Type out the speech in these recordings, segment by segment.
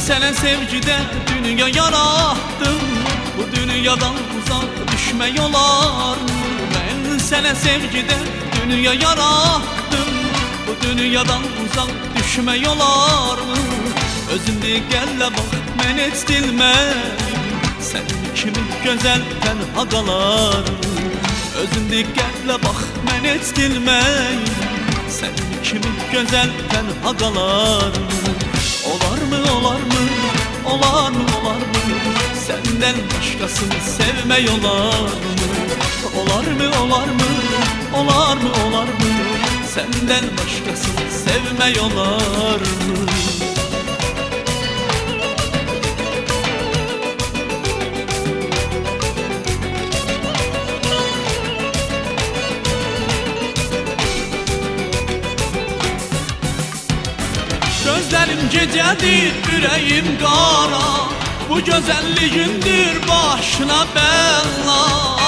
sənə sevgidə dünya yarattım. Bu dünyadan uzaq düşmək olarmı? Mən sənə sevgidə dünya yarattım. Bu dünyadan uzaq düşmək olarmı? Özündə gəllə bax, mən heç bilməyim sənin kimi gözəl tənha qalarmı? Özündə gəllə bax, mən heç bilməyim sənin kimi gözəl tənha qalarmı? Olarmı, olarmı, olarmı, olarmı? Səndən başqasını sevmək olarmı? Olarmı, olarmı, olarmı, olarmı? Səndən başqasını sevmək olarmı? Gözlərim gecədir, ürəyim qara. Bu gözəlliyindir başına bəla.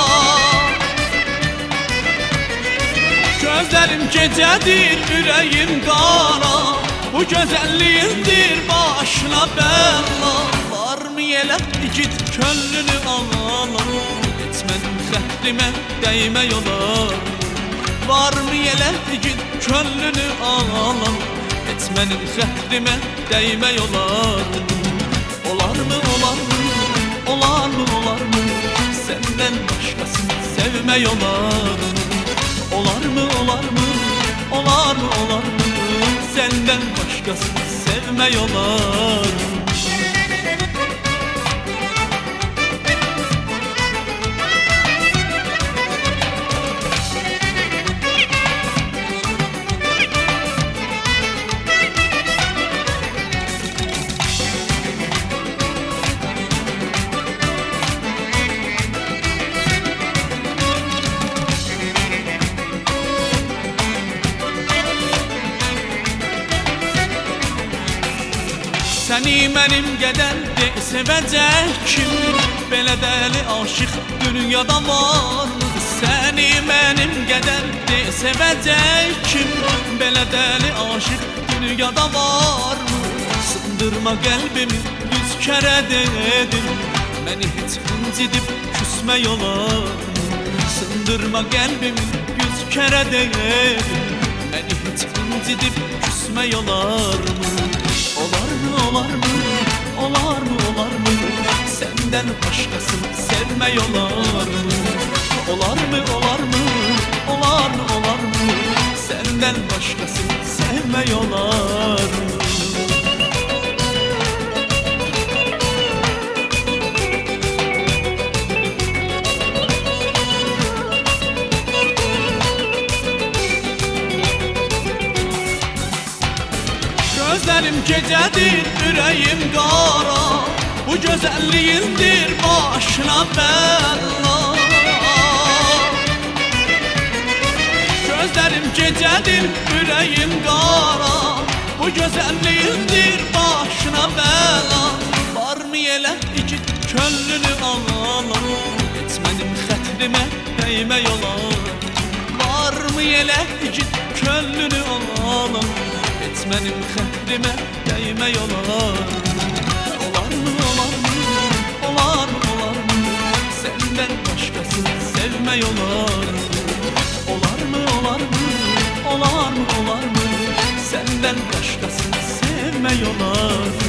Gözlərim gecədir, ürəyim qara. Bu gözəlliyindir başına bəla. Varmı elə igid könlünü ala? Etmədim xətrimə dəymək olar. Varmı elə igid könlünü ala? Etmədim xətrimə dəymək olar. Olarmı, olarmı, olarmı, olarmı? Səndən başqasını sevmək olarmı? Olarmı, olarmı, olarmı, olarmı? Səndən başqasını sevmək olarmı? Səni mənim qədər sevəcək kim? Belə dəli aşıq dünyada varmı? Səni mənim qədər sevəcək kim? Belə dəli aşıq dünyada varmı? Sındırma qəlbimi 100 kərə dedim, məni heç incidib küsmək olarmı? Sındırma qəlbimi 100 kərə dedim, məni heç incidib küsmək olarmı? Olarmı, olarmı, olarmı, olarmı? Səndən başqasını sevmək olarmı? Olarmı, olarmı, olarmı, olarmı? Səndən başqasını sevmək olarmı? Gözlərim gecədir, ürəyim qara. Bu gözəlliyindir başına bəla. Gözlərim gecədir, ürəyim qara. Bu gözəlliyindir başına bəla. Varmı elə igid könlünü ala? Etmədim xətrimə dəymək olar. Varmı elə igid könlünü ala? Etmədim xətrimə dəymək olar. Olarmı, olarmı, olarmı, olarmı? Səndən başqasını sevmək olar. Olarmı, olarmı, olarmı, olarmı? Səndən başqasını sevmək olar.